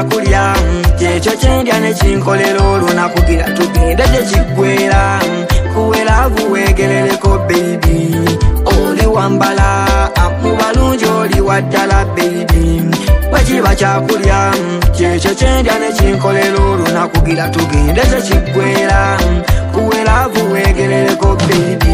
kyakulya kyekyo kyendya ne kinkolera olunaku gira tugende gye kiggwera kuwelavu wegerereko baby oli wambala mu balungi oli waddala baby bwekiba kyakulya kyekyo kyendya ne kinkolera olunaku gira tugende gye kiggwera kuwelavu wegerereko baby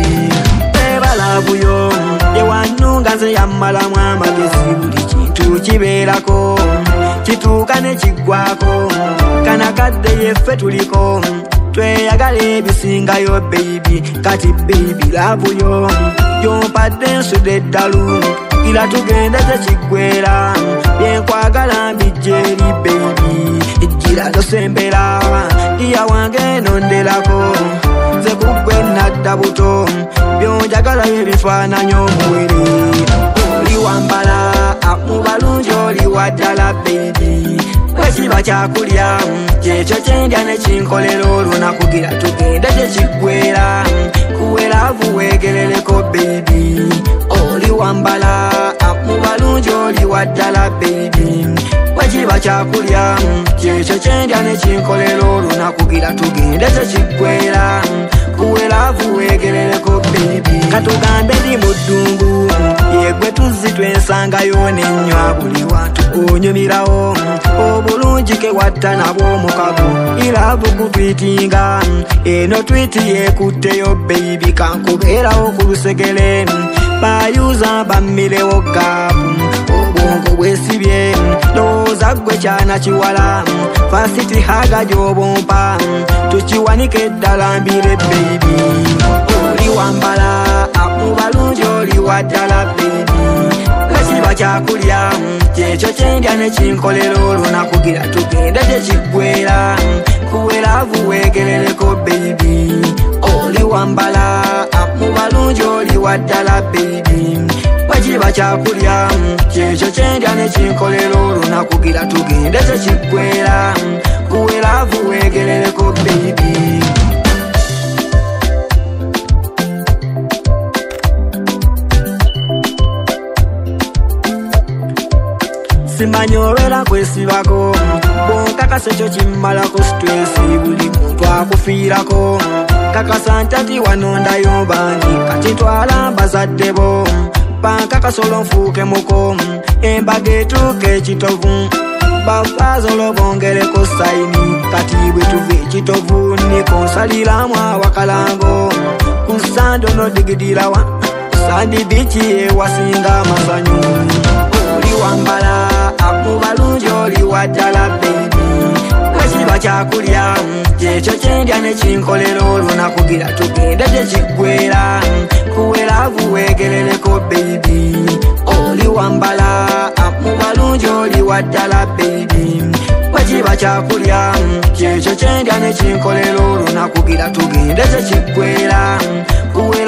ebalavuyo ewannunga nze yammalamu amagezi buli kintu kibeerako kituuka ne kiggwako kanakadde yeffe tuliko tweyagala ebisingayo baby kati baby lavuyo gyompadde ensudde eddalu ira tugende gye kiggwera byenkwagala mbijja eri baby ejjira tosembera iya wange nonderako nze kuggwe nadda buto byonjagala byebifaananyi omuwere oli wambala mu balungi oli waddala baby bwekiba kyakulya kyekyo kyendya ne kinkolera olunaku gira tugende gye kiggwera kuwelavu wegerereko baby oli wambala mu balungi oli waddala baby bwekiba kyakulya kyekyo kyendya ne kinkolera olunaku gira tugende gye kiggwera kuwelavu wegerereko baby katugambe ndi mu ddungu yegwe tuzzi twensangayo n'ennywa buli wantu onyumirawo obulungi ke watta nabwo omukago iravu kutwitinga eno twiti yekutteyo baby kankubeerawo ku lusegere bayuza bammirewo gaapu obwongo bwesibye lowooza ggwe kyana kiwala fasiti haga gy'obompa tukiwanike eddala mbire baby oli wambala mu balungi oli waddala baby bwekiba kyakulya kyekyo kyendya ne kinkolera olunaku gira tugende gye kiggwera kuwelavu wegerereko baby oli wambala mu balungi oli waddala baby bwekiba kyakulya kyekyo kyendya ne kinkolera olunaku gira tugende gye kiggwera kuwelavu wegerereko baby simanyi olwera kwesibako bonkakasa ekyo kimmalako stresi buli muntu akufiirako kakasa ntati wanondayo bangi kati ntwala bazadde bo bankakasolo nfuuke muko embaga etuuka ekitovu bafaaza olwobongereko sayini kati bwe tuva ekitovu niko nsaliramu awakalango ku nsando nodigidirawa sandi bici ewasinga amasanyu oli wambala mu balungi oli waddala baby bwekiba kyakulya kyekyo kyendya ne kinkolera olunaku gira tugende gye kiggwera kuwelavu wegerereko baby oli wambala mu balungi oli waddala baby bwekiba kyakulya kyekyo kyendya ne kinkolera olunaku gira tugende gye kiggwera kuwelavu